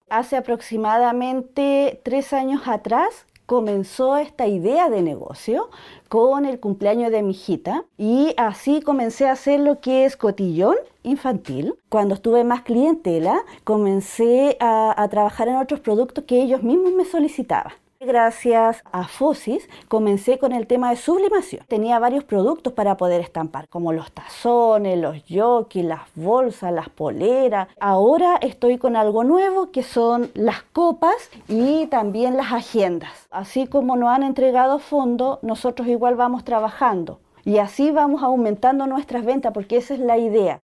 Hace aproximadamente 3 años atrás comenzó esta idea de negocio con el cumpleaños de mi hijita y así comencé a hacer lo que es cotillón infantil. Cuando estuve más clientela, comencé a trabajar en otros productos que ellos mismos me solicitaban. Gracias a Fosis comencé con el tema de sublimación. Tenía varios productos para poder estampar, como los tazones, los jockeys, las bolsas, las poleras. Ahora estoy con algo nuevo que son las copas y también las agendas. Así como nos han entregado fondos, nosotros igual vamos trabajando. Y así vamos aumentando nuestras ventas porque esa es la idea.